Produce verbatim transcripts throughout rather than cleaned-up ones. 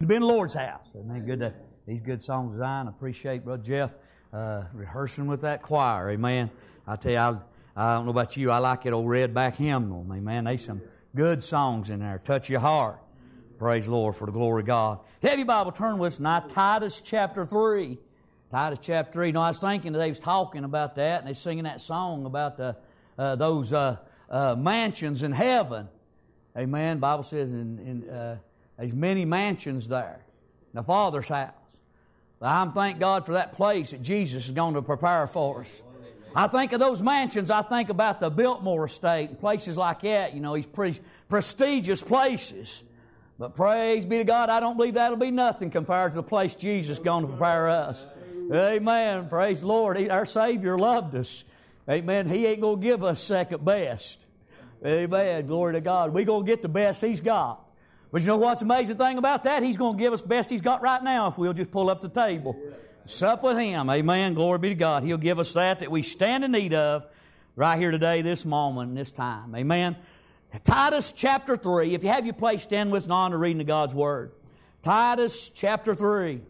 be in the Lord's house. Isn't that good? To, these good songs design. I appreciate Brother Jeff uh, rehearsing with that choir. Amen. I tell you, I, I don't know about you, I like that old red back hymnal. Amen. There's some good songs in there. Touch your heart. Praise the Lord for the glory of God. Have your Bible turn with us now, Titus chapter three. Titus chapter three. You know, I was thinking that they was talking about that, and they singing that song about the, uh, those uh, uh, mansions in heaven. Amen. The Bible says in, in, uh, there's many mansions there in the Father's house. I'm thank God for that place that Jesus is going to prepare for us. I think of those mansions, I think about the Biltmore estate and places like that. You know, these pretty prestigious places. But praise be to God, I don't believe that'll be nothing compared to the place Jesus is going to prepare us. Amen. Praise the Lord. He, our Savior loved us. Amen. He ain't going to give us second best. Amen. Glory to God. We're going to get the best He's got. But you know what's the amazing thing about that? He's going to give us the best He's got right now if we'll just pull up the table. Sup with Him. Amen. Glory be to God. He'll give us that that we stand in need of right here today, this moment, and this time. Amen. Titus chapter three. If you have your place, stand with us on to reading of God's Word. Titus chapter three.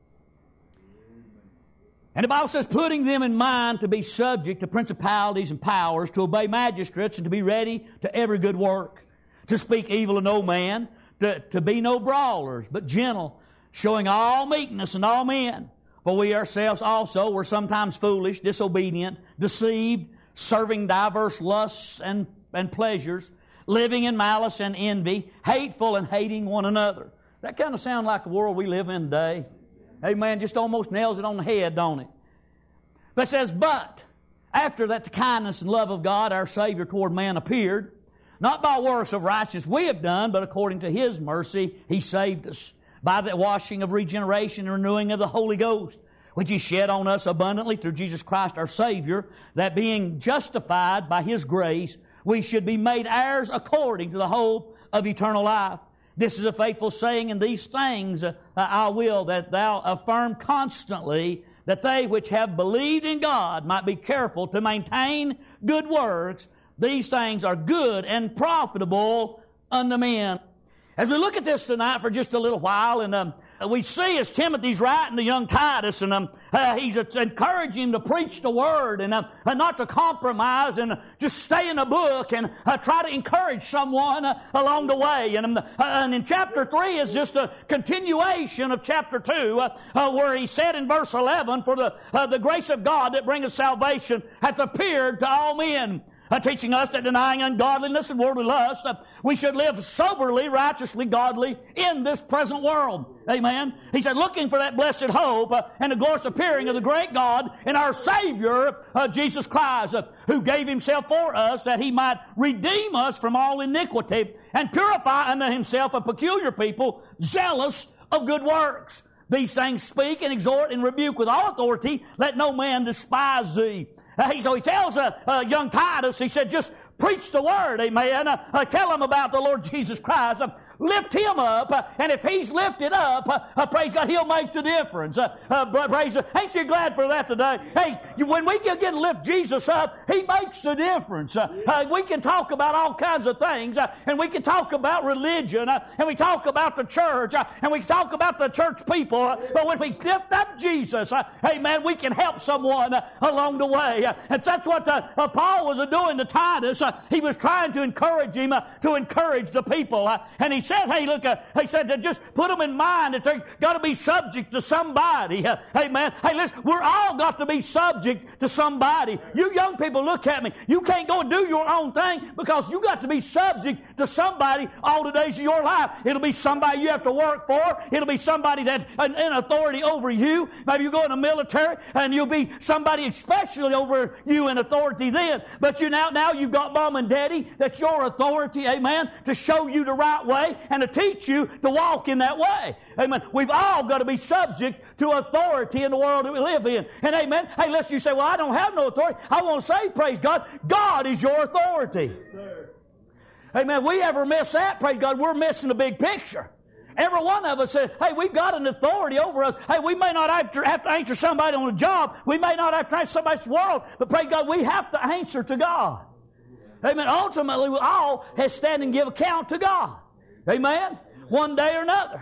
And the Bible says, putting them in mind to be subject to principalities and powers, to obey magistrates, and to be ready to every good work, to speak evil of no man, to, to be no brawlers, but gentle, showing all meekness in all men. For we ourselves also were sometimes foolish, disobedient, deceived, serving diverse lusts and, and pleasures, living in malice and envy, hateful and hating one another. That kind of sound like the world we live in today. Amen. Just almost nails it on the head, don't it? But it says, but after that the kindness and love of God, our Savior toward man appeared, not by works of righteousness we have done, but according to His mercy He saved us, by the washing of regeneration and renewing of the Holy Ghost, which He shed on us abundantly through Jesus Christ our Savior, that being justified by His grace, we should be made heirs according to the hope of eternal life. This is a faithful saying, and these things uh, I will that thou affirm constantly, that they which have believed in God might be careful to maintain good works. These things are good and profitable unto men. As we look at this tonight for just a little while, and um, we see as Timothy's writing to young Titus, and um, uh, he's uh, encouraging him to preach the Word and, uh, and not to compromise and uh, just stay in the book and uh, try to encourage someone uh, along the way. And, um, uh, and in chapter three is just a continuation of chapter two, uh, uh, where he said in verse eleven, for the, uh, the grace of God that bringeth salvation hath appeared to all men, Uh, teaching us that denying ungodliness and worldly lust, uh, we should live soberly, righteously, godly in this present world. Amen. He said, looking for that blessed hope uh, and the glorious appearing of the great God and our Savior, uh, Jesus Christ, uh, who gave Himself for us that He might redeem us from all iniquity and purify unto Himself a peculiar people, zealous of good works. These things speak and exhort and rebuke with all authority. Let no man despise thee. Uh, he, so he tells uh, uh, young Titus, he said, just preach the Word, amen. Uh, uh, tell him about the Lord Jesus Christ. Uh, lift Him up, uh, and if He's lifted up, uh, uh, praise God, He'll make the difference. Uh, uh, praise, uh, ain't you glad for that today? Hey, you, when we get to lift Jesus up, He makes the difference. Uh, uh, we can talk about all kinds of things, uh, and we can talk about religion, uh, and we talk about the church, uh, and we talk about the church people, uh, but when we lift up Jesus, uh, amen, we can help someone uh, along the way. Uh, and that's what uh, uh, Paul was uh, doing to Titus. Uh, he was trying to encourage him, uh, to encourage the people. Uh, and he said, hey, look, uh, he said, to just put them in mind that they've got to be subject to somebody. Uh, amen. Hey, listen, we're all got to be subject to somebody. You young people, look at me. You can't go and do your own thing because you got to be subject to somebody all the days of your life. It'll be somebody you have to work for. It'll be somebody that's in authority over you. Maybe you go in the military and you'll be somebody especially over you in authority then. But you now, now you've got mom and daddy that's your authority, amen, to show you the right way and to teach you to walk in that way. Amen. We've all got to be subject to authority in the world that we live in. And amen. Hey, lest you say, well, I don't have no authority. I want to say, praise God, God is your authority. Yes, sir. Amen. We ever miss that, praise God, we're missing the big picture. Every one of us says, hey, we've got an authority over us. Hey, we may not have to, have to answer somebody on a job. We may not have to answer somebody's world. But praise God, we have to answer to God. Amen. Ultimately, we all have to stand and give account to God. Amen. One day or another.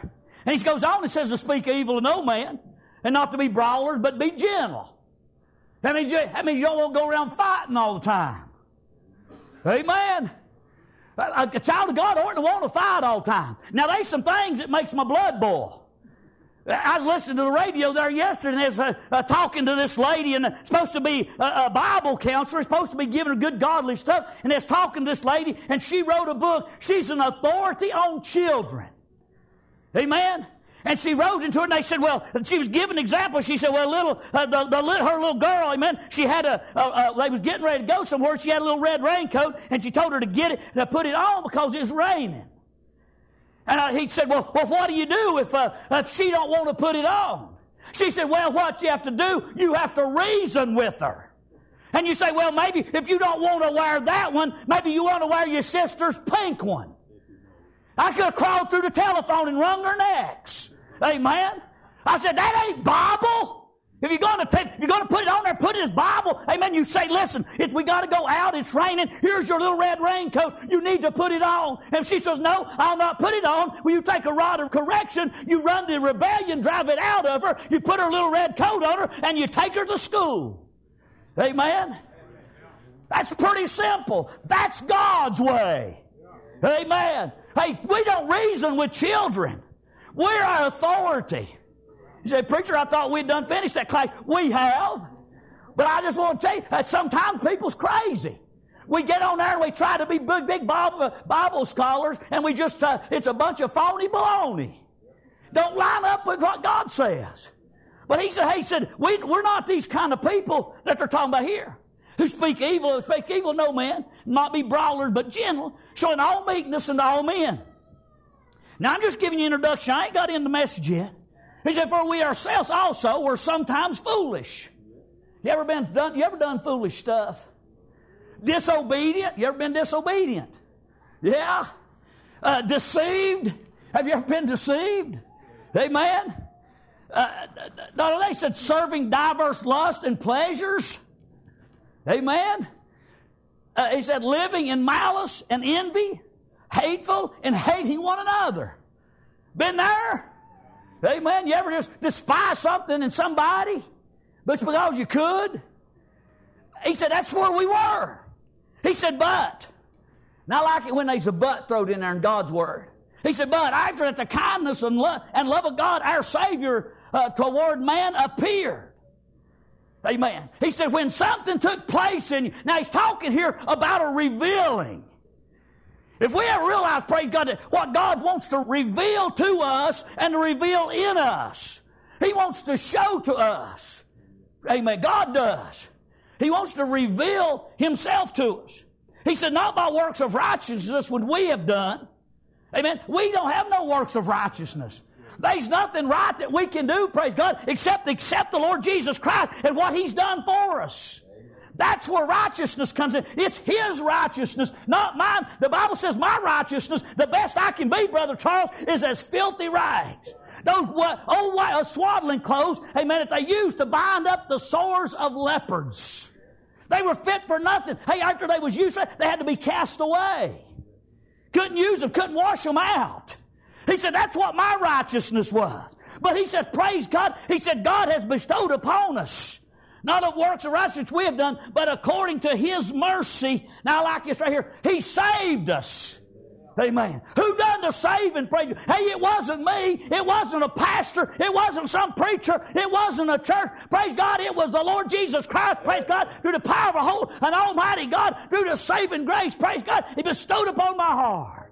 And he goes on and says to speak evil of no man, and not to be brawlers, but be gentle. That means you, that means you don't want to go around fighting all the time. Amen. A, a child of God oughtn't to want to fight all the time. Now, there's some things that makes my blood boil. I was listening to the radio there yesterday, and they was uh, uh, talking to this lady, and uh, supposed to be a, a Bible counselor, supposed to be giving her good godly stuff, and they was talking to this lady, and she wrote a book. She's an authority on children. Amen? And she wrote into it, and they said, well, she was giving examples. She said, well, little, uh, the, the, her little girl, amen, she had a, a, a, they was getting ready to go somewhere. She had a little red raincoat, and she told her to get it, to put it on because it was raining. And uh, he said, well, well, what do you do if, uh, if she don't want to put it on? She said, well, what you have to do, you have to reason with her. And you say, well, maybe if you don't want to wear that one, maybe you want to wear your sister's pink one. I could have crawled through the telephone and wrung their necks. Amen. I said, that ain't Bible. If you're going to take, you're going to put it on there, put it as Bible. Amen. You say, listen, it's, we got to go out. It's raining. Here's your little red raincoat. You need to put it on. And she says, no, I'll not put it on. Well, you take a rod of correction. You run the rebellion, drive it out of her. You put her little red coat on her, and you take her to school. Amen. That's pretty simple. That's God's way. Amen. Hey, we don't reason with children. We're our authority. You say, preacher, I thought we'd done finished that class. We have. But I just want to tell you that sometimes people's crazy. We get on there and we try to be big, big Bible, Bible scholars, and we just, uh, it's a bunch of phony baloney. Don't line up with what God says. But he said, he said, we, we're not these kind of people that they're talking about here, who speak evil, who speak evil of no man, not be brawlers, but gentle, showing all meekness unto all men. Now, I'm just giving you an introduction. I ain't got in the message yet. He said, for we ourselves also were sometimes foolish. You ever been done, you ever done foolish stuff? Disobedient? You ever been disobedient? Yeah. Uh, deceived? Have you ever been deceived? Amen. Uh, no, they said serving diverse lusts and pleasures. Amen. Uh, he said living in malice and envy, hateful and hating one another. Been there? Amen. You ever just despise something in somebody, but it's because you could? He said that's where we were. He said, but, and I like it when there's a but thrown in there in God's Word. He said, but after that the kindness and love, and love of God, our Savior uh, toward man appeared. Amen. He said, when something took place in you, now he's talking here about a revealing. If we ever realize, praise God, that what God wants to reveal to us and to reveal in us, He wants to show to us. Amen. God does. He wants to reveal Himself to us. He said, not by works of righteousness would we have done. Amen. We don't have no works of righteousness. There's nothing right that we can do, praise God, except accept the Lord Jesus Christ and what He's done for us. That's where righteousness comes in. It's His righteousness, not mine. The Bible says my righteousness, the best I can be, Brother Charles, is as filthy rags. Those what, old white, uh, swaddling clothes, amen, that they used to bind up the sores of leopards. They were fit for nothing. Hey, after they was used, they had to be cast away. Couldn't use them, couldn't wash them out. He said, that's what my righteousness was. But he said, praise God, he said, God has bestowed upon us not of works of righteousness we have done, but according to His mercy. Now, I like this right here. He saved us. Amen. Who done the saving? Praise God. Hey, it wasn't me. It wasn't a pastor. It wasn't some preacher. It wasn't a church. Praise God. It was the Lord Jesus Christ. Praise God. Through the power of a whole and almighty God. Through the saving grace. Praise God. He bestowed upon my heart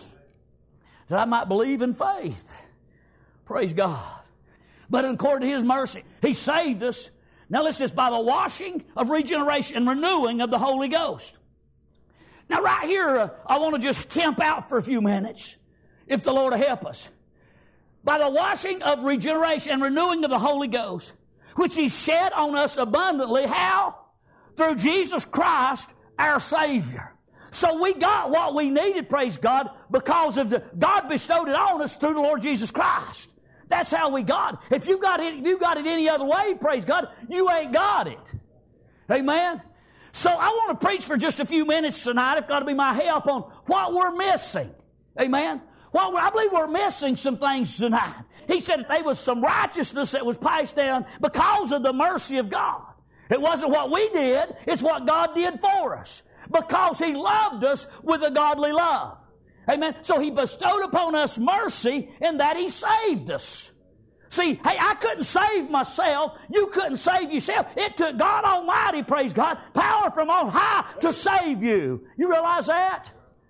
that I might believe in faith. Praise God. But according to His mercy, He saved us. Now listen, it's by the washing of regeneration and renewing of the Holy Ghost. Now right here, uh, I want to just camp out for a few minutes, if the Lord will help us. By the washing of regeneration and renewing of the Holy Ghost, which He shed on us abundantly. How? Through Jesus Christ, our Savior. So we got what we needed, praise God, because of the God bestowed it on us through the Lord Jesus Christ. That's how we got it. If you got it, if you got it any other way, praise God, you ain't got it. Amen. So I want to preach for just a few minutes tonight, if God will be my help, on what we're missing. Amen. Well, I believe we're missing some things tonight. He said that there was some righteousness that was passed down because of the mercy of God. It wasn't what we did, it's what God did for us. Because He loved us with a godly love. Amen. So He bestowed upon us mercy in that He saved us. See, hey, I couldn't save myself. You couldn't save yourself. It took God Almighty, praise God, power from on high to save you. You realize that?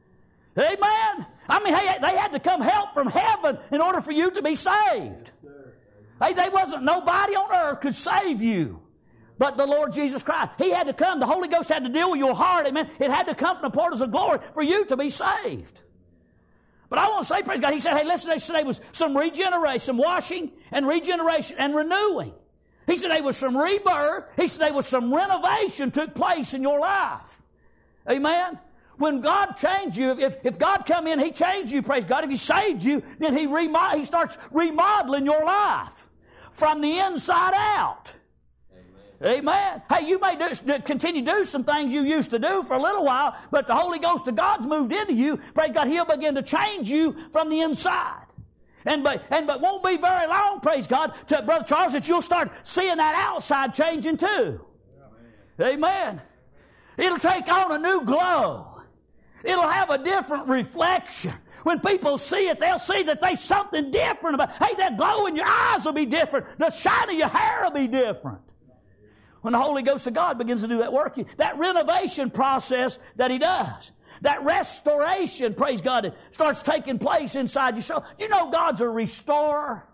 Amen. I mean, hey, they had to come help from heaven in order for you to be saved. Hey, there wasn't nobody on earth could save you but the Lord Jesus Christ. He had to come. The Holy Ghost had to deal with your heart. Amen. It had to come from the portals of glory for you to be saved. But I want to say, praise God, He said, hey, listen, there was some regeneration, some washing and regeneration and renewing. He said there was some rebirth. He said there was some renovation took place in your life. Amen. When God changed you, if, if God come in, He changed you, praise God. If He saved you, then He, remod- he starts remodeling your life from the inside out. Amen. Amen. Hey, you may do, continue to do some things you used to do for a little while, but the Holy Ghost of God's moved into you. Praise God, He'll begin to change you from the inside. And but, and but won't be very long, praise God, to Brother Charles, that you'll start seeing that outside changing too. Amen. Amen. It'll take on a new glow. It'll have a different reflection. When people see it, they'll see that there's something different about it. Hey, that glow in your eyes will be different. The shine of your hair will be different. When the Holy Ghost of God begins to do that work, that renovation process that He does, that restoration, praise God, it starts taking place inside your soul. Do you know God's a restorer?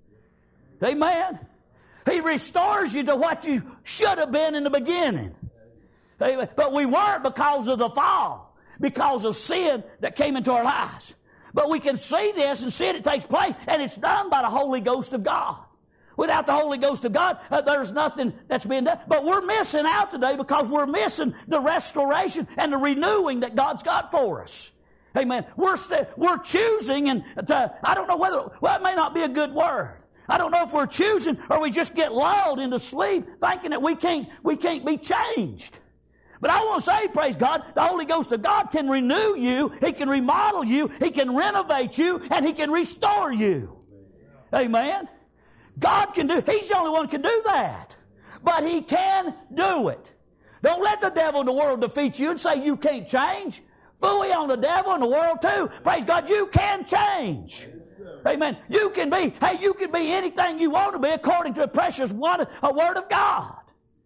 Amen. He restores you to what you should have been in the beginning. Amen. But we weren't because of the fall. Because of sin that came into our lives. But we can see this and see it, it takes place, and it's done by the Holy Ghost of God. Without the Holy Ghost of God, uh, there's nothing that's being done. But we're missing out today because we're missing the restoration and the renewing that God's got for us. Amen. We're st- we're choosing, and to, I don't know whether, well, it may not be a good word. I don't know if we're choosing or we just get lulled into sleep thinking that we can't, we can't be changed. But I want to say, praise God, the Holy Ghost of God can renew you, He can remodel you, He can renovate you, and He can restore you. Amen. God can do, He's the only one who can do that. But He can do it. Don't let the devil in the world defeat you and say you can't change. Fooey on the devil and the world too. Praise God, you can change. Amen. You can be, hey, you can be anything you want to be according to the precious word, a word of God.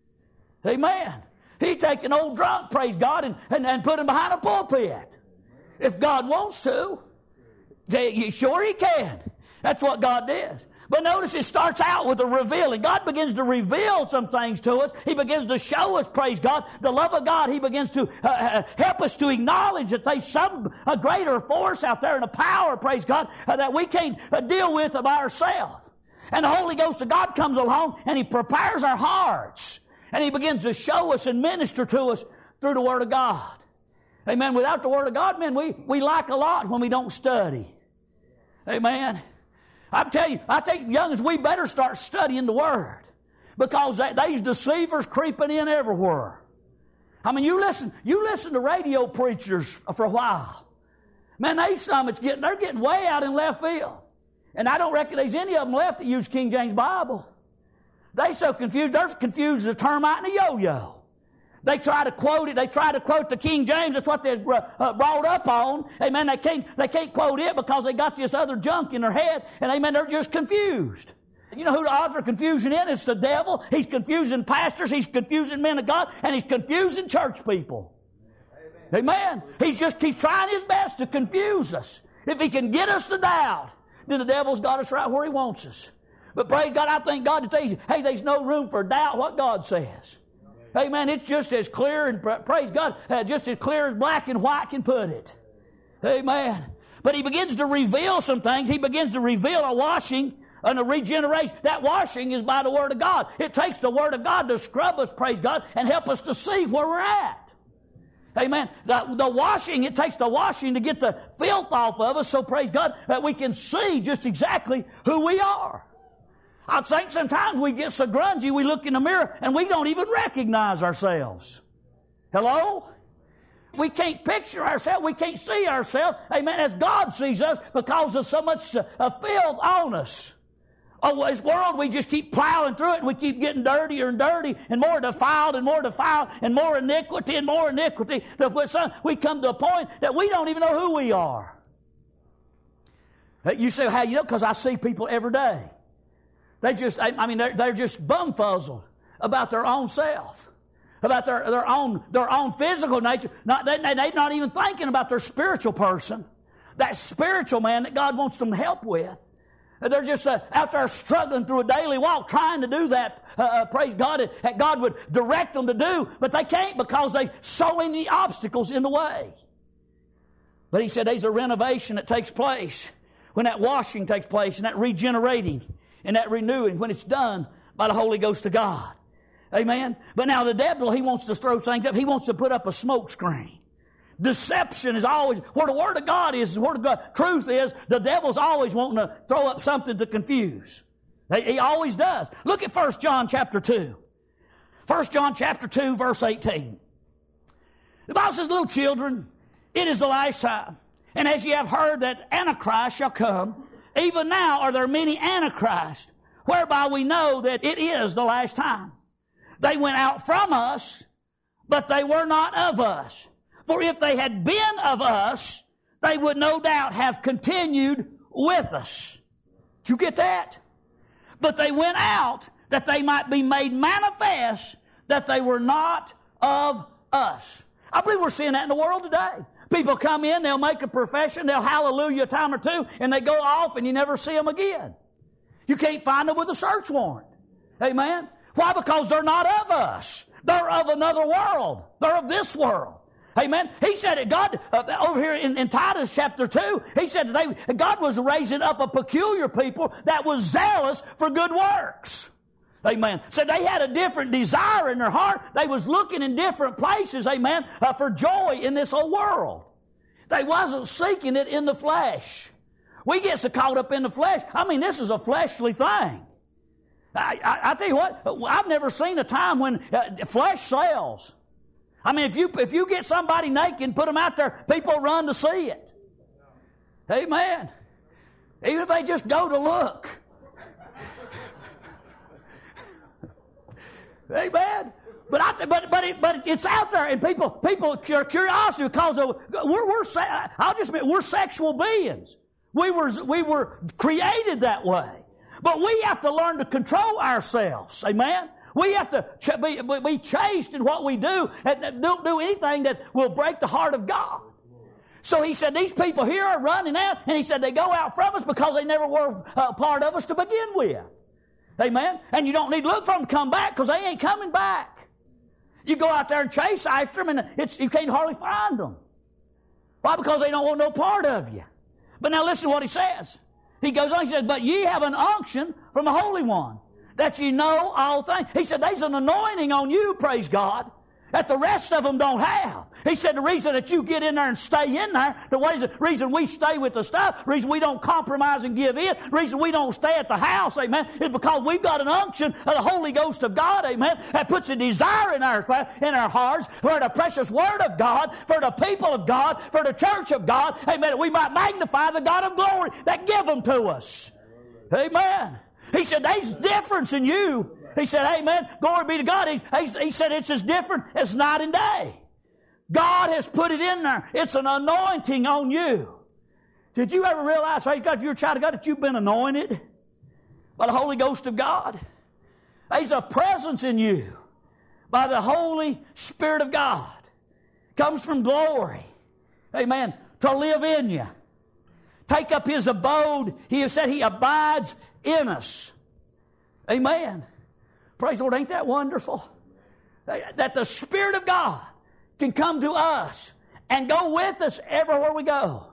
Amen. He take an old drunk, praise God, and, and, and put him behind a pulpit. If God wants to. They, sure He can. That's what God does. But notice it starts out with a revealing. God begins to reveal some things to us. He begins to show us, praise God, the love of God. He begins to uh, uh, help us to acknowledge that there's some a greater force out there and a power, praise God, uh, that we can't uh, deal with of ourselves. And the Holy Ghost of God comes along and He prepares our hearts. And He begins to show us and minister to us through the Word of God. Amen. Without the Word of God, man, we, we lack a lot when we don't study. Amen. I'm telling you, I think youngins, we better start studying the Word. Because there's deceivers creeping in everywhere. I mean, you listen, you listen to radio preachers for a while. Man, they some it's getting they're getting way out in left field. And I don't reckon there's any of them left that use King James Bible. They so confused, they're confused as a termite and a yo-yo. They try to quote it, they try to quote the King James, that's what they're uh, brought up on. Amen, they can't, they can't quote it because they got this other junk in their head, and amen, they're just confused. You know who the author of confusion is? It's the devil. He's confusing pastors, he's confusing men of God, and he's confusing church people. Amen. Amen. He's just, he's trying his best to confuse us. If he can get us to doubt, then the devil's got us right where he wants us. But praise God, I thank God that there's, hey, there's no room for doubt what God says. Amen. It's just as clear, and praise God, uh, just as clear as black and white can put it. Amen. But He begins to reveal some things. He begins to reveal a washing and a regeneration. That washing is by the Word of God. It takes the Word of God to scrub us, praise God, and help us to see where we're at. Amen. The, the washing, it takes the washing to get the filth off of us, so praise God, that we can see just exactly who we are. I think sometimes we get so grungy, we look in the mirror and we don't even recognize ourselves. Hello? We can't picture ourselves. We can't see ourselves, amen, as God sees us because of so much uh, filth on us. Oh, this world, we just keep plowing through it and we keep getting dirtier and dirty and more defiled and more defiled and more iniquity and more iniquity. We come to a point that we don't even know who we are. You say, how you know? Because I see people every day. They just, I mean, they're, they're just bumfuzzled about their own self, about their, their own their own physical nature. Not, they, they're not even thinking about their spiritual person, that spiritual man that God wants them to help with. They're just uh, out there struggling through a daily walk, trying to do that, uh, uh, praise God, that God would direct them to do, but they can't because they so many obstacles in the way. But he said there's a renovation that takes place when that washing takes place and that regenerating and that renewing, when it's done by the Holy Ghost of God. Amen? But now the devil, he wants to throw things up. He wants to put up a smoke screen. Deception is always, where the Word of God is, where the God, truth is, the devil's always wanting to throw up something to confuse. He always does. Look at First John chapter two. First John chapter two, verse eighteen. The Bible says, little children, it is the last time. And as ye have heard that Antichrist shall come, even now are there many Antichrists, whereby we know that it is the last time. They went out from us, but they were not of us. For if they had been of us, they would no doubt have continued with us. Did you get that? But they went out that they might be made manifest that they were not of us. I believe we're seeing that in the world today. People come in, they'll make a profession, they'll hallelujah a time or two, and they go off and you never see them again. You can't find them with a search warrant. Amen? Why? Because they're not of us. They're of another world. They're of this world. Amen. He said that God, uh, over here in, in Titus chapter two, he said that they, God was raising up a peculiar people that was zealous for good works. Amen. So they had a different desire in their heart. They was looking in different places, amen, uh, for joy in this whole world. They wasn't seeking it in the flesh. We get so caught up in the flesh. I mean, this is a fleshly thing. I, I, I tell you what, I've never seen a time when uh, flesh sells. I mean, if you if you get somebody naked and put them out there, people run to see it. Amen. Even if they just go to look. Amen. But I, but but it, but it's out there, and people people are curiosity because of, we're we're I'll just admit, we're sexual beings. We were we were created that way, but we have to learn to control ourselves. Amen. We have to ch- be, be chaste in what we do and don't do anything that will break the heart of God. So he said, these people here are running out, and he said they go out from us because they never were a part of us to begin with. Amen? And you don't need to look for them to come back because they ain't coming back. You go out there and chase after them, and it's, you can't hardly find them. Why? Because they don't want no part of you. But now listen to what he says. He goes on, he says, but ye have an unction from the Holy One, that you know all things. He said, there's an anointing on you, praise God, that the rest of them don't have. He said the reason that you get in there and stay in there, the reason we stay with the stuff, the reason we don't compromise and give in, the reason we don't stay at the house, amen, is because we've got an unction of the Holy Ghost of God, amen, that puts a desire in our, in our hearts for the precious Word of God, for the people of God, for the church of God, amen, that we might magnify the God of glory that give them to us. Amen. He said, there's difference in you. He said, amen, glory be to God. He, he, he said, it's as different as night and day. God has put it in there. It's an anointing on you. Did you ever realize, praise God, if you're a child of God, that you've been anointed by the Holy Ghost of God? There's a presence in you by the Holy Spirit of God. Comes from glory. Amen. To live in you. Take up His abode. He has said He abides in us. Amen. Praise the Lord. Ain't that wonderful? That the Spirit of God can come to us and go with us everywhere we go.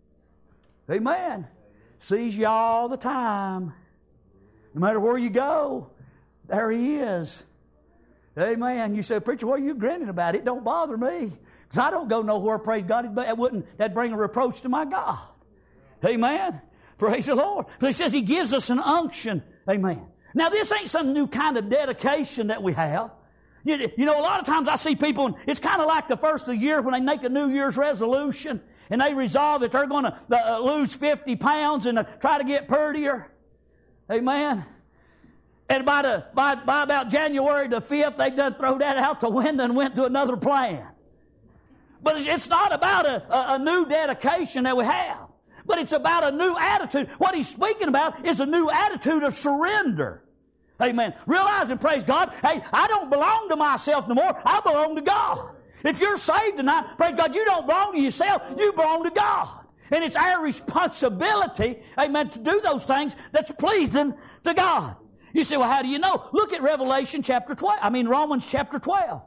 Amen. Sees you all the time. No matter where you go, there He is. Amen. You say, preacher, what are you grinning about? It don't bother me. Because I don't go nowhere, praise God. That wouldn't, that'd bring a reproach to my God. Amen. Praise the Lord. But He says He gives us an unction. Amen. Now, this ain't some new kind of dedication that we have. You, you know, a lot of times I see people, and it's kind of like the first of the year when they make a New Year's resolution and they resolve that they're going to uh, lose fifty pounds and uh, try to get prettier. Amen. And by, the, by, by about January the fifth, they done throw that out the window and went to another plan. But it's not about a, a, a new dedication that we have, but it's about a new attitude. What he's speaking about is a new attitude of surrender. Amen. Realizing, praise God, hey, I don't belong to myself no more. I belong to God. If you're saved tonight, praise God, you don't belong to yourself. You belong to God. And it's our responsibility, amen, to do those things that's pleasing to God. You say, well, how do you know? Look at Revelation chapter twelve. I mean, Romans chapter twelve.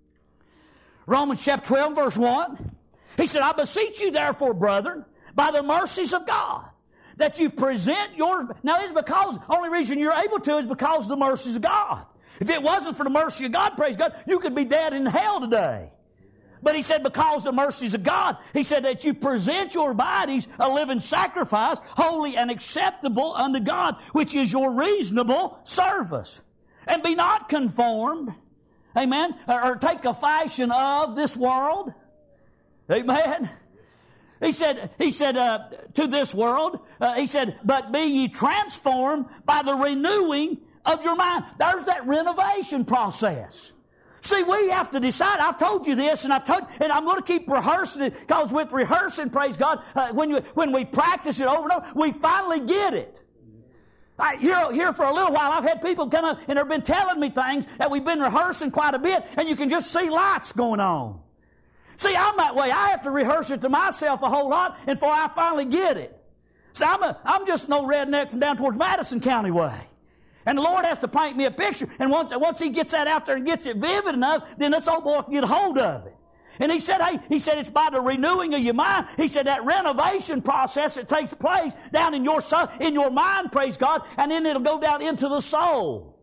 Romans chapter twelve, verse one. He said, I beseech you, therefore, brethren, by the mercies of God, that you present your... Now, it's because, the only reason you're able to is because of the mercies of God. If it wasn't for the mercy of God, praise God, you could be dead in hell today. But he said, because the mercies of God, he said that you present your bodies a living sacrifice, holy and acceptable unto God, which is your reasonable service. And be not conformed, amen, or, or take a fashion of this world. Amen. He said, he said uh, to this world, uh, he said, but be ye transformed by the renewing of your mind. There's that renovation process. See, we have to decide. I've told you this, and I've told, and I'm going to keep rehearsing it, because with rehearsing, praise God, uh, when you when we practice it over and over, we finally get it. I, here, here for a little while, I've had people come up and they've been telling me things that we've been rehearsing quite a bit, and you can just see lights going on. See, I'm that way. I have to rehearse it to myself a whole lot before I finally get it. See, I'm a, I'm just no redneck from down towards Madison County way. And the Lord has to paint me a picture. And once, once He gets that out there and gets it vivid enough, then this old boy can get a hold of it. And he said, hey, he said it's by the renewing of your mind. He said that renovation process that takes place down in your soul, in your mind, praise God, and then it'll go down into the soul.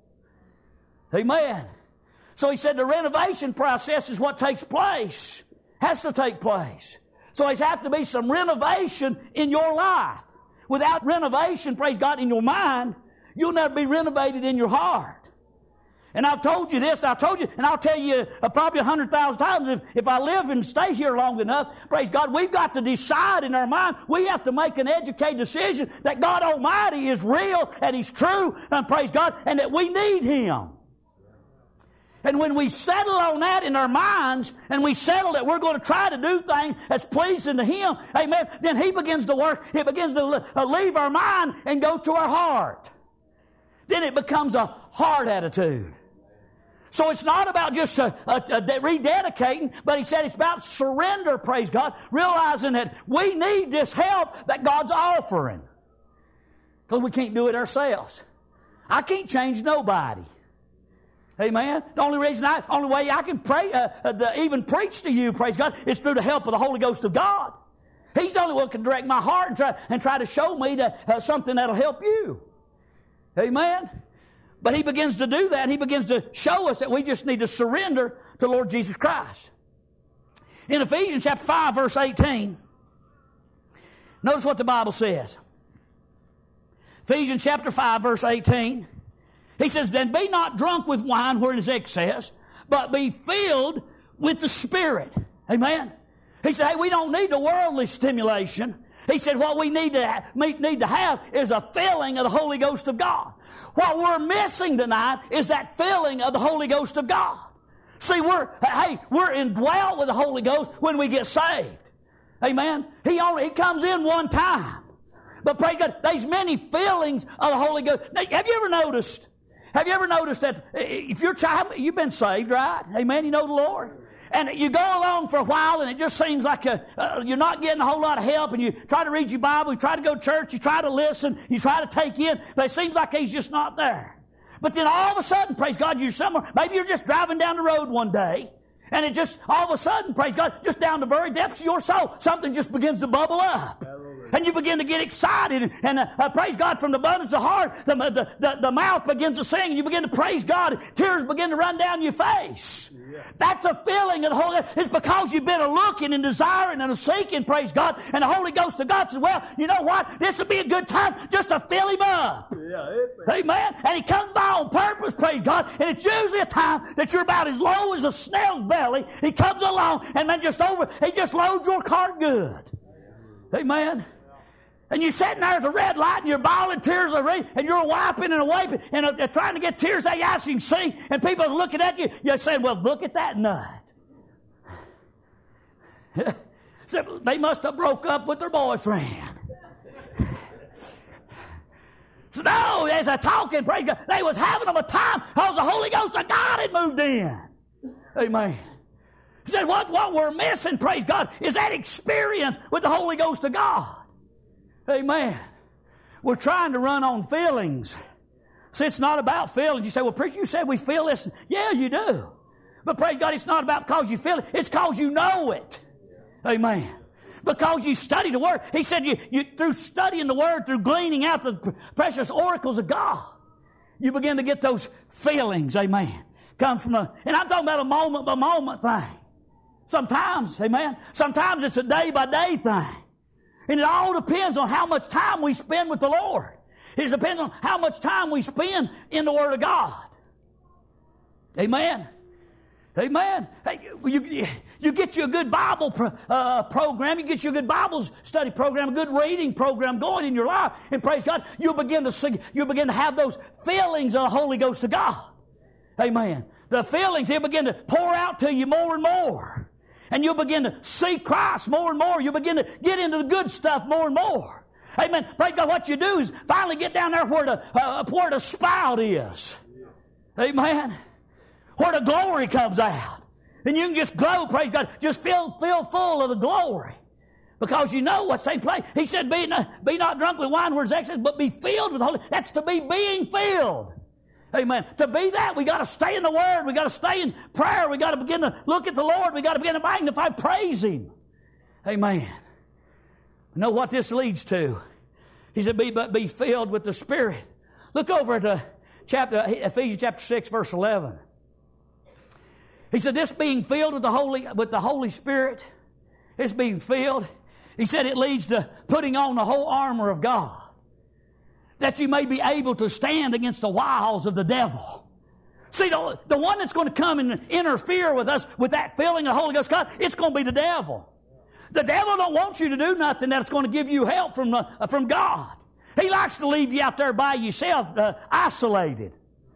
Amen. So he said the renovation process is what takes place. Has to take place. So there's have to be some renovation in your life. Without renovation, praise God, in your mind, you'll never be renovated in your heart. And I've told you this, I've told you, and I'll tell you uh, probably a hundred thousand times, if, if I live and stay here long enough, praise God, we've got to decide in our mind, we have to make an educated decision that God Almighty is real and He's true, and praise God, and that we need Him. And when we settle on that in our minds, and we settle that we're going to try to do things that's pleasing to Him, amen, then He begins to work, He begins to leave our mind and go to our heart. Then it becomes a heart attitude. So it's not about just a, a, a rededicating, but he said it's about surrender, praise God, realizing that we need this help that God's offering. Because we can't do it ourselves. I can't change nobody. Amen. The only reason I, only way I can pray, uh, uh, even preach to you, praise God, is through the help of the Holy Ghost of God. He's the only one who can direct my heart and try, and try to show me that, uh, something that'll help you. Amen. But He begins to do that. He begins to show us that we just need to surrender to Lord Jesus Christ. In Ephesians chapter five, verse eighteen, notice what the Bible says. Ephesians chapter five, verse eighteen. He says, then be not drunk with wine wherein is excess, but be filled with the Spirit. Amen. He said, hey, we don't need the worldly stimulation. He said what we need to, have, need to have is a filling of the Holy Ghost of God. What we're missing tonight is that filling of the Holy Ghost of God. See, we're, hey, we're indwelt with the Holy Ghost when we get saved. Amen? He only, He comes in one time. But praise God, there's many fillings of the Holy Ghost. Now, have you ever noticed, have you ever noticed that if you're child, you've been saved, right? Amen? You know the Lord? And you go along for a while and it just seems like a, uh, you're not getting a whole lot of help, and you try to read your Bible, you try to go to church, you try to listen, you try to take in, but it seems like He's just not there. But then all of a sudden, praise God, you're somewhere, maybe you're just driving down the road one day, and it just, all of a sudden, praise God, just down the very depths of your soul, something just begins to bubble up. Hallelujah. And you begin to get excited. And, and uh, uh, praise God, from the abundance of the heart, the, the, the, the mouth begins to sing. And you begin to praise God. Tears begin to run down your face. Yeah. That's a feeling of the Holy Ghost. It's because you've been a looking and desiring and a seeking, praise God. And the Holy Ghost of God says, well, you know what? This would be a good time just to fill him up. Yeah, amen. And he comes by on purpose, praise God. And it's usually a time that you're about as low as a snail's belly. He comes along and then just over, he just loads your cart good. Amen. And you're sitting there at the red light and you're bawling tears of rain and you're wiping and wiping and uh, trying to get tears out of your eyes so you can see, and people are looking at you. You're saying, well, look at that nut. So they must have broke up with their boyfriend. So no, as I talking, praise God, they was having them a time because the Holy Ghost of God had moved in. Amen. He said, what, what we're missing, praise God, is that experience with the Holy Ghost of God. Amen. We're trying to run on feelings. See, it's not about feelings. You say, well, preacher, you said we feel this. Yeah, you do. But praise God, it's not about because you feel it. It's because you know it. Amen. Because you study the Word. He said, you, you through studying the Word, through gleaning out the precious oracles of God, you begin to get those feelings. Amen. Come from a, and I'm talking about a moment by moment thing. Sometimes, amen. Sometimes it's a day by day thing. And it all depends on how much time we spend with the Lord. It depends on how much time we spend in the Word of God. Amen. Amen. Hey, you, you get you a good Bible pro, uh, program. You get you a good Bible study program, a good reading program going in your life. And praise God, you'll begin to sing, you'll begin to have those feelings of the Holy Ghost of God. Amen. The feelings, He'll begin to pour out to you more and more. And you'll begin to see Christ more and more. You'll begin to get into the good stuff more and more. Amen. Praise God. What you do is finally get down there where the, uh, where the spout is. Amen. Where the glory comes out. And you can just glow, praise God. Just feel, feel full of the glory. Because you know what's taking place. He said, be not, be not drunk with wine where it's excess, but be filled with the Holy. That's to be being filled. Amen. To be that, we got to stay in the Word. We got to stay in prayer. We got to begin to look at the Lord. We got to begin to magnify, praise Him. Amen. You know what this leads to? He said, be, but be filled with the Spirit. Look over at the chapter, Ephesians chapter six, verse eleven. He said, this being filled with the Holy, with the Holy Spirit, this being filled, he said it leads to putting on the whole armor of God, that you may be able to stand against the wiles of the devil. See, the, the one that's going to come and interfere with us with that filling of the Holy Ghost God, it's going to be the devil. The devil don't want you to do nothing that's going to give you help from, uh, from God. He likes to leave you out there by yourself, uh, isolated.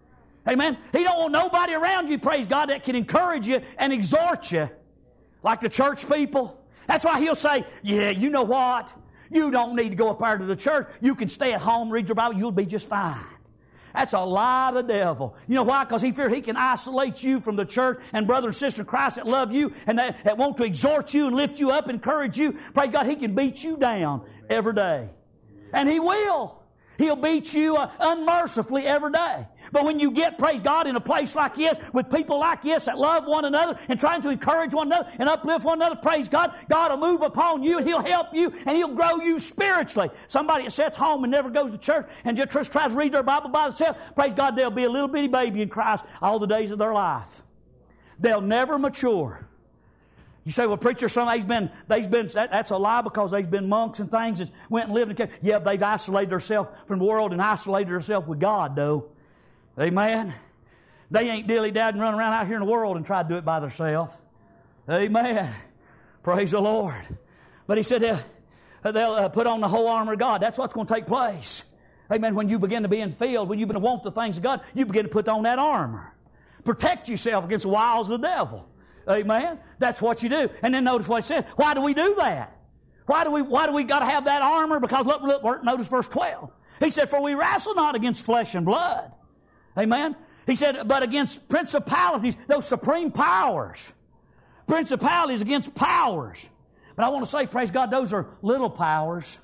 Amen. He don't want nobody around you, praise God, that can encourage you and exhort you like the church people. That's why he'll say, yeah, you know what? You don't need to go up there to the church. You can stay at home, read your Bible. You'll be just fine. That's a lie of the devil. You know why? Because he fears he can isolate you from the church and brother and sister in Christ that love you and that, that want to exhort you and lift you up, encourage you. Praise God, he can beat you down every day. And he will. He'll beat you uh, unmercifully every day. But when you get, praise God, in a place like this, with people like this that love one another and trying to encourage one another and uplift one another, praise God, God will move upon you and He'll help you and He'll grow you spiritually. Somebody that sits home and never goes to church and just tries to read their Bible by themselves, praise God, they'll be a little bitty baby in Christ all the days of their life. They'll never mature. You say, well, preacher, some they've been, they've been, that, that's a lie because they've been monks and things that went and lived in cave. Yeah, they've isolated themselves from the world and isolated themselves with God, though. Amen. They ain't dilly-dally running around out here in the world and try to do it by themselves. Amen. Praise the Lord. But he said they'll, they'll uh, put on the whole armor of God. That's what's going to take place. Amen. When you begin to be in field, when you begin to want the things of God, you begin to put on that armor. Protect yourself against the wiles of the devil. Amen. That's what you do. And then notice what it said. Why do we do that? Why do we, why do we got to have that armor? Because look, look, notice verse twelve. He said, for we wrestle not against flesh and blood. Amen. He said, but against principalities, those supreme powers. Principalities against powers. But I want to say, praise God, those are little powers.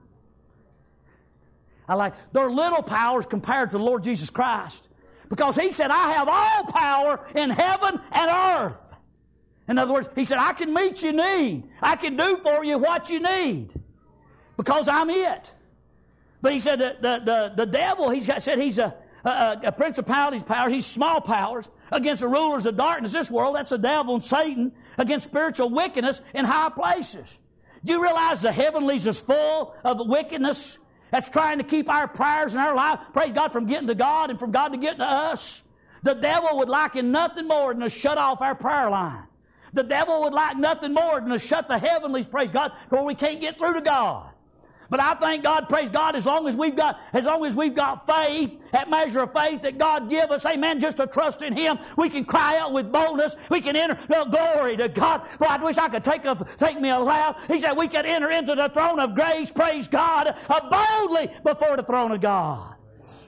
I like, they're little powers compared to the Lord Jesus Christ. Because He said, I have all power in heaven and earth. In other words, He said, I can meet your need. I can do for you what you need. because I'm it. But he said that the, the, the devil, he's got, said he's a, a, a principalities, powers, he's small powers against the rulers of darkness of this world. That's the devil and Satan against spiritual wickedness in high places. Do you realize the heavenlies is full of the wickedness that's trying to keep our prayers and our life, praise God, from getting to God and from God to getting to us? The devil would like nothing more than to shut off our prayer line. The devil would like nothing more than to shut the heavenlies, praise God, where we can't get through to God. But I thank God, praise God, as long as we've got, as long as we've got faith, that measure of faith that God give us, amen, just to trust in Him, we can cry out with boldness. We can enter, well, glory to God. Boy, I wish I could take a, take me a laugh. He said we could enter into the throne of grace, praise God, uh, boldly before the throne of God.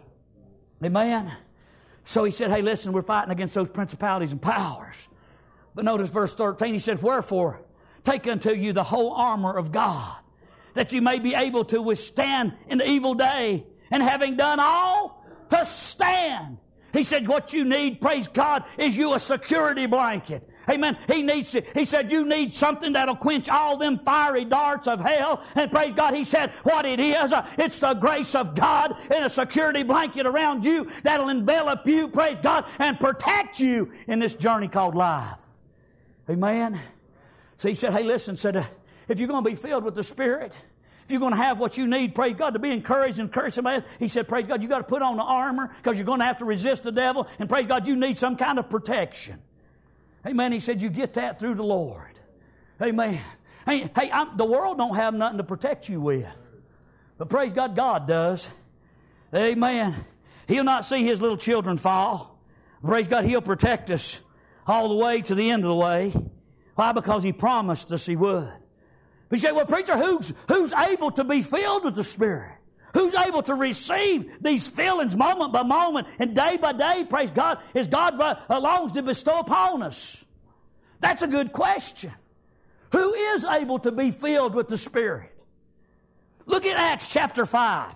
Amen. So he said, hey, listen, we're fighting against those principalities and powers. But notice verse thirteen, he said, wherefore, take unto you the whole armor of God, that you may be able to withstand in the evil day, and having done all, to stand. He said, what you need, praise God, is you a security blanket. Amen. He needs to, he said, you need something that'll quench all them fiery darts of hell. And praise God, he said, what it is, uh, it's the grace of God and a security blanket around you that'll envelop you, praise God, and protect you in this journey called life. Amen. So he said, hey, listen, said, uh, if you're going to be filled with the Spirit, if you're going to have what you need, praise God, to be encouraged and encourage somebody else, he said, praise God, you got to put on the armor because you're going to have to resist the devil. And praise God, you need some kind of protection. Amen. He said, you get that through the Lord. Amen. Hey, hey I'm, the world don't have nothing to protect you with. But praise God, God does. Amen. He'll not see His little children fall. Praise God, He'll protect us all the way to the end of the way. Why? Because He promised us He would. He said, well, preacher, who's, who's able to be filled with the Spirit? Who's able to receive these feelings moment by moment and day by day, praise God, as God longs to bestow upon us? That's a good question. Who is able to be filled with the Spirit? Look at Acts chapter five.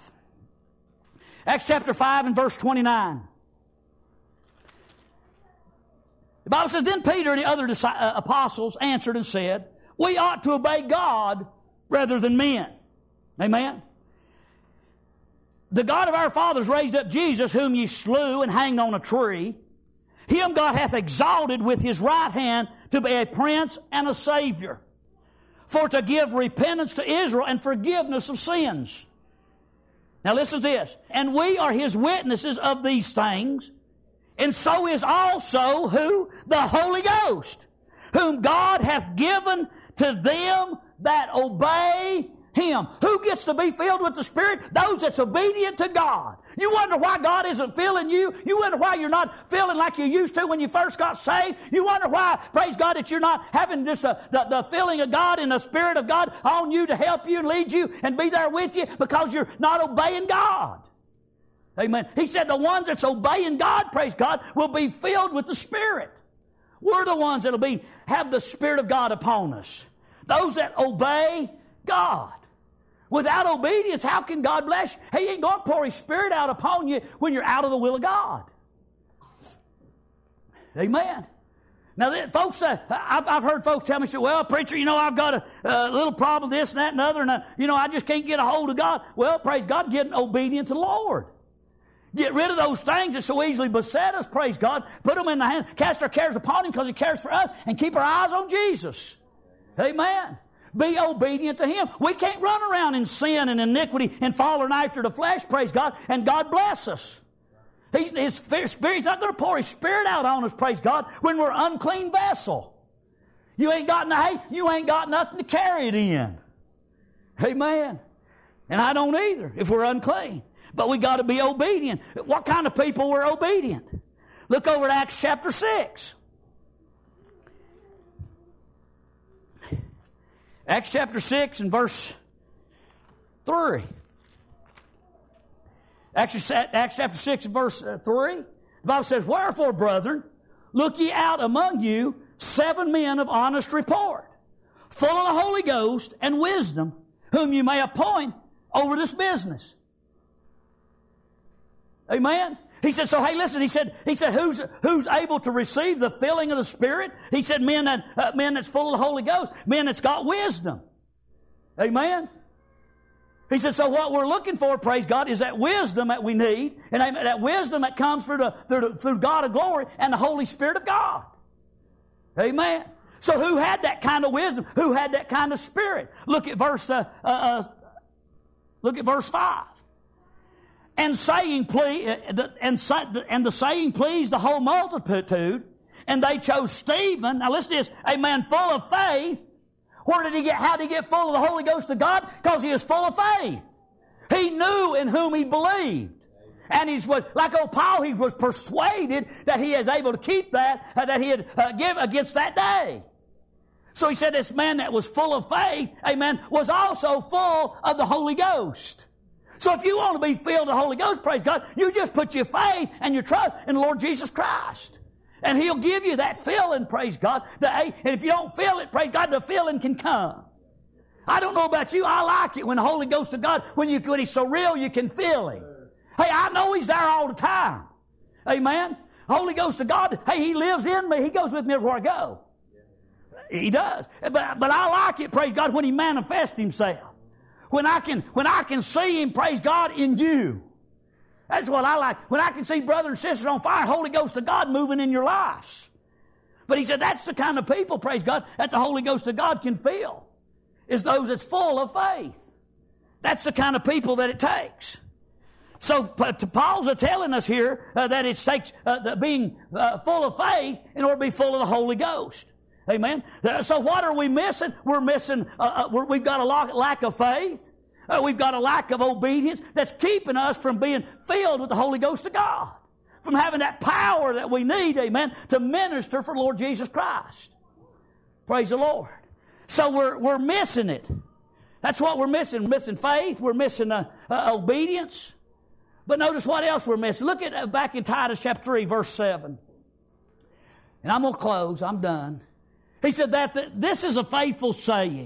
Acts chapter five and verse twenty-nine. The Bible says, then Peter and the other apostles answered and said, we ought to obey God rather than men. Amen. The God of our fathers raised up Jesus, whom ye slew and hanged on a tree. Him God hath exalted with His right hand to be a prince and a savior, for to give repentance to Israel and forgiveness of sins. Now listen to this. And we are His witnesses of these things, and so is also who? The Holy Ghost, whom God hath given to them that obey Him. Who gets to be filled with the Spirit? Those that's obedient to God. You wonder why God isn't filling you. You wonder why you're not feeling like you used to when you first got saved. You wonder why, praise God, that you're not having just a, the, the filling of God and the Spirit of God on you to help you and lead you and be there with you because you're not obeying God. Amen. He said the ones that's obeying God, praise God, will be filled with the Spirit. We're the ones that'll be have the Spirit of God upon us. Those that obey God. Without obedience, how can God bless you? He ain't going to pour His Spirit out upon you when you're out of the will of God. Amen. Now, folks, uh, I've, I've heard folks tell me, say, well, preacher, you know, I've got a, a little problem, this and that and other, and, uh, you know, I just can't get a hold of God. Well, praise God, get obedient to the Lord. Get rid of those things that so easily beset us, praise God. Put them in the hand, cast our cares upon Him because He cares for us, and keep our eyes on Jesus. Amen. Be obedient to Him. We can't run around in sin and iniquity and following after the flesh, praise God, and God bless us. He's, His Spirit's not going to pour His Spirit out on us, praise God, when we're an unclean vessel. You ain't got no, you ain't got nothing to carry it in. Amen. And I don't either if we're unclean. But we got to be obedient. What kind of people were obedient? Look over at Acts chapter six. Acts chapter six and verse three. Acts, Acts chapter six and verse three. The Bible says, wherefore, brethren, look ye out among you seven men of honest report, full of the Holy Ghost and wisdom, whom you may appoint over this business. Amen. He said, so hey, listen, he said, he said, who's, who's able to receive the filling of the Spirit? He said, men that, uh, men that's full of the Holy Ghost, men that's got wisdom. Amen. He said, so what we're looking for, praise God, is that wisdom that we need, and that wisdom that comes through, the, through, the, through God of glory and the Holy Spirit of God. Amen. So who had that kind of wisdom? Who had that kind of spirit? Look at verse, uh, uh, uh, look at verse five. And saying, please, and, and the saying pleased the whole multitude, and they chose Stephen. Now listen to this, a man full of faith. Where did he get, how did he get full of the Holy Ghost of God? Because he was full of faith. He knew in whom he believed. And he was, like old Paul, he was persuaded that he is able to keep that, uh, that he had uh, given against that day. So he said this man that was full of faith, amen, was also full of the Holy Ghost. So if you want to be filled with the Holy Ghost, praise God, you just put your faith and your trust in the Lord Jesus Christ. And He'll give you that filling, praise God. And if you don't feel it, praise God, the filling can come. I don't know about you, I like it when the Holy Ghost of God, when, you, when He's so real, you can feel Him. Hey, I know He's there all the time. Amen. Holy Ghost of God, hey, He lives in me. He goes with me everywhere I go. He does. But, but I like it, praise God, when He manifests Himself. When I can, when I can see Him, praise God, in you. That's what I like. When I can see brothers and sisters on fire, Holy Ghost of God moving in your lives. But he said that's the kind of people, praise God, that the Holy Ghost of God can fill. Is those that's full of faith. That's the kind of people that it takes. So Paul's telling us here uh, that it takes uh, the being uh, full of faith in order to be full of the Holy Ghost. Amen. Uh, so what are we missing? We're missing, uh, uh, we're, we've got a lack of faith. Uh, we've got a lack of obedience that's keeping us from being filled with the Holy Ghost of God. From having that power that we need, amen, to minister for Lord Jesus Christ. Praise the Lord. So we're, we're missing it. That's what we're missing. We're missing faith. We're missing uh, uh, obedience. But notice what else we're missing. Look at uh, back in Titus chapter three, verse seven. And I'm going to close. I'm done. He said that the, this is a faithful saying.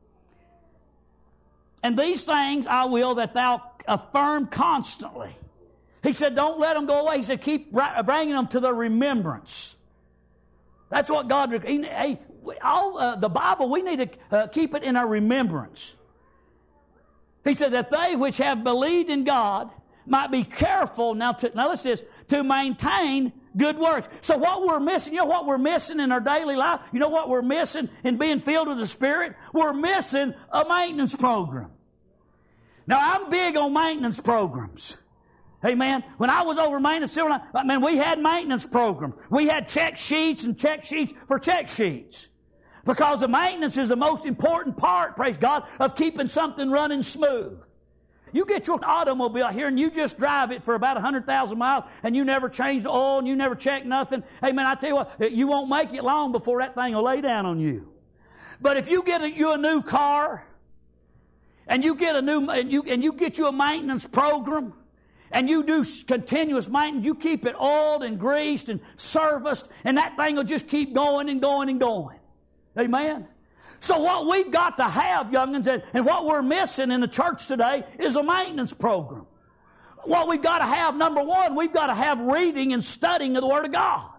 And these things I will that thou affirm constantly. He said, don't let them go away. He said, keep bringing them to their remembrance. That's what God, he, he, all uh, the Bible, we need to uh, keep it in our remembrance. He said that they which have believed in God might be careful, now, to, now listen to this, to maintain good works. So what we're missing, you know what we're missing in our daily life? You know what we're missing in being filled with the Spirit? We're missing a maintenance program. Now, I'm big on maintenance programs. Amen. When I was over maintenance, I mean, we had maintenance programs. We had check sheets and check sheets for check sheets. Because the maintenance is the most important part, praise God, of keeping something running smooth. You get your automobile here and you just drive it for about one hundred thousand miles and you never change the oil and you never check nothing. Amen. I tell you what, you won't make it long before that thing will lay down on you. But if you get a, you a new car and you get a new, and you, and you get you a maintenance program, and you do continuous maintenance, you keep it oiled and greased and serviced, and that thing will just keep going and going and going. Amen? So what we've got to have, young'uns, and, and what we're missing in the church today is a maintenance program. What we've got to have, number one, we've got to have reading and studying of the Word of God.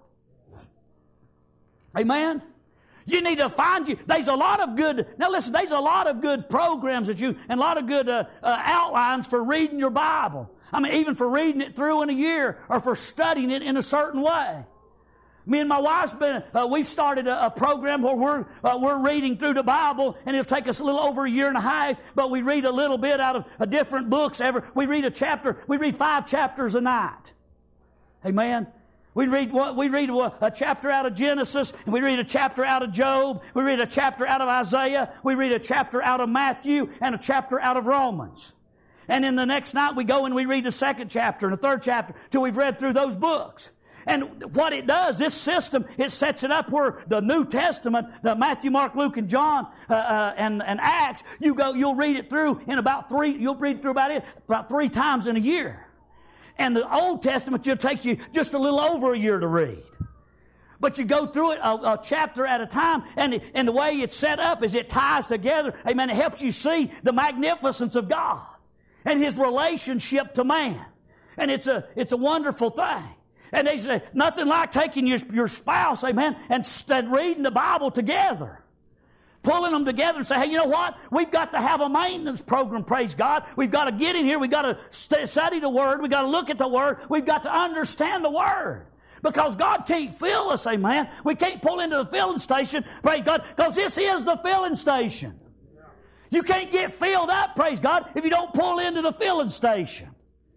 Amen? You need to find you. There's a lot of good, now listen, there's a lot of good programs that you, and a lot of good uh, uh, outlines for reading your Bible. I mean, even for reading it through in a year or for studying it in a certain way. Me and my wife's been, uh, we've started a, a program where we're, uh, we're reading through the Bible, and it'll take us a little over a year and a half, but we read a little bit out of uh, different books. Every, we read a chapter, we read five chapters a night. Amen. We read, we read a chapter out of Genesis, and we read a chapter out of Job, we read a chapter out of Isaiah, we read a chapter out of Matthew, and a chapter out of Romans. And then the next night we go and we read the second chapter and the third chapter till we've read through those books. And what it does, this system, it sets it up where the New Testament, the Matthew, Mark, Luke, and John, uh, uh, and, and Acts, you go, you'll read it through in about three, you'll read through about it about three times in a year. And the Old Testament, it'll take you just a little over a year to read. But you go through it a, a chapter at a time, and, it, and the way it's set up is it ties together. Amen. It helps you see the magnificence of God and His relationship to man. And it's a, it's a wonderful thing. And they say, nothing like taking your, your spouse, amen, and, and reading the Bible together. Pulling them together and say, hey, you know what? We've got to have a maintenance program, praise God. We've got to get in here. We've got to study the Word. We've got to look at the Word. We've got to understand the Word. Because God can't fill us, amen. We can't pull into the filling station, praise God, because this is the filling station. You can't get filled up, praise God, if you don't pull into the filling station.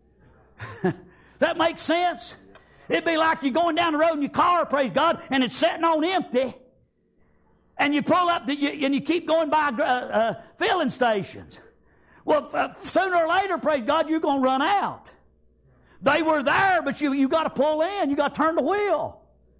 That makes sense? It'd be like you're going down the road in your car, praise God, and it's sitting on empty. And you pull up the, you, and you keep going by uh, uh, filling stations. Well, uh, sooner or later, praise God, you're going to run out. They were there, but you you got to pull in. You got to turn the wheel.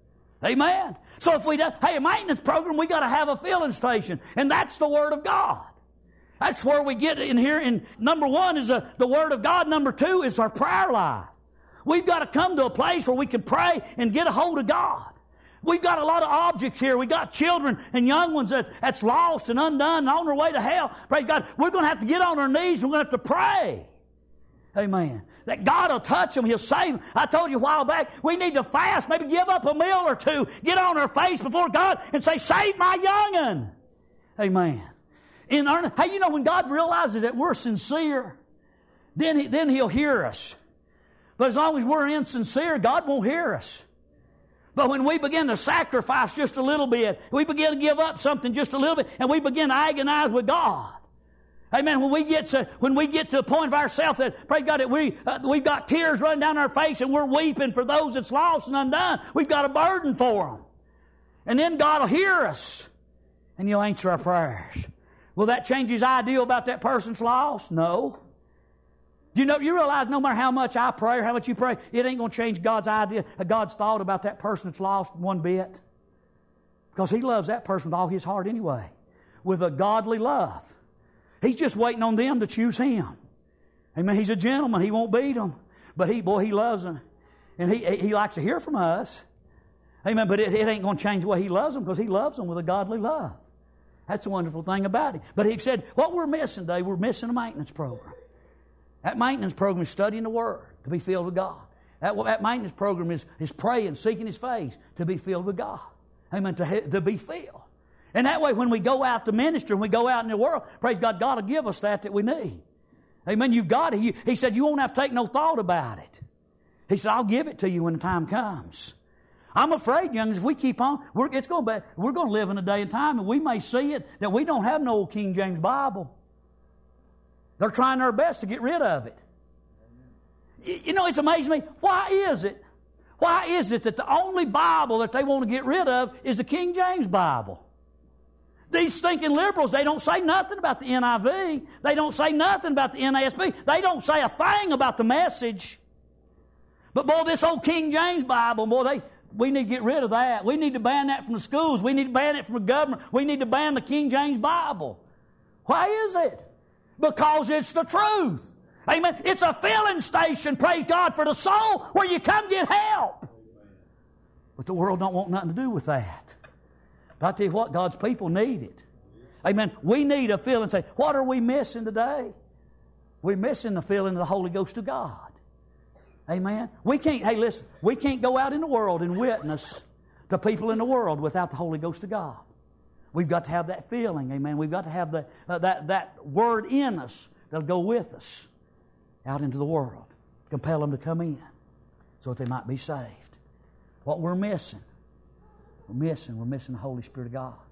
Amen. So if we do, hey, a maintenance program, we got to have a filling station, and that's the Word of God. That's where we get in here. And number one is uh, the Word of God. Number two is our prayer life. We've got to come to a place where we can pray and get a hold of God. We've got a lot of objects here. We've got children and young ones that, that's lost and undone and on their way to hell. Praise God. We're going to have to get on our knees and we're going to have to pray. Amen. That God will touch them. He'll save them. I told you a while back, we need to fast, maybe give up a meal or two, get on our face before God and say, save my young'un. Amen. In earnest, hey, you know, when God realizes that we're sincere, then, he, then He'll hear us. But as long as we're insincere, God won't hear us. But when we begin to sacrifice just a little bit, we begin to give up something just a little bit, and we begin to agonize with God. Amen. When we get to when we get to the point of ourselves that, praise God, that we uh, we've got tears running down our face and we're weeping for those that's lost and undone. We've got a burden for them, and then God will hear us, and He'll answer our prayers. Will that change His idea about that person's lost? No. Do you know, you realize no matter how much I pray or how much you pray, it ain't going to change God's idea, God's thought about that person that's lost one bit. Because He loves that person with all His heart anyway. With a godly love. He's just waiting on them to choose Him. Amen. He's a gentleman. He won't beat them. But He, boy, He loves them. And He, he likes to hear from us. Amen. But it, it ain't going to change the way He loves them because He loves them with a godly love. That's the wonderful thing about Him. But He said, what we're missing today, we're missing a maintenance program. That maintenance program is studying the Word to be filled with God. That, that maintenance program is, is praying, seeking His face to be filled with God. Amen, to, to be filled. And that way when we go out to minister and we go out in the world, praise God, God will give us that that we need. Amen, you've got it. He, he said you won't have to take no thought about it. He said, I'll give it to you when the time comes. I'm afraid, young, if we keep on, we're, it's going to be, we're going to live in a day and time and we may see it that we don't have no old King James Bible. They're trying their best to get rid of it. You know, it's amazing to me. Why is it? Why is it that the only Bible that they want to get rid of is the King James Bible? These stinking liberals, they don't say nothing about the N I V. They don't say nothing about the N A S B. They don't say a thing about the message. But boy, this old King James Bible, boy, they, we need to get rid of that. We need to ban that from the schools. We need to ban it from the government. We need to ban the King James Bible. Why is it? Because it's the truth. Amen. It's a filling station, praise God, for the soul where you come get help. But the world don't want nothing to do with that. But I tell you what, God's people need it. Amen. We need a filling station. What are we missing today? We're missing the filling of the Holy Ghost of God. Amen. We can't, hey listen, we can't go out in the world and witness to people in the world without the Holy Ghost of God. We've got to have that feeling, amen. We've got to have the, uh, that, that word in us that'll go with us out into the world. Compel them to come in so that they might be saved. What we're missing, we're missing, we're missing the Holy Spirit of God.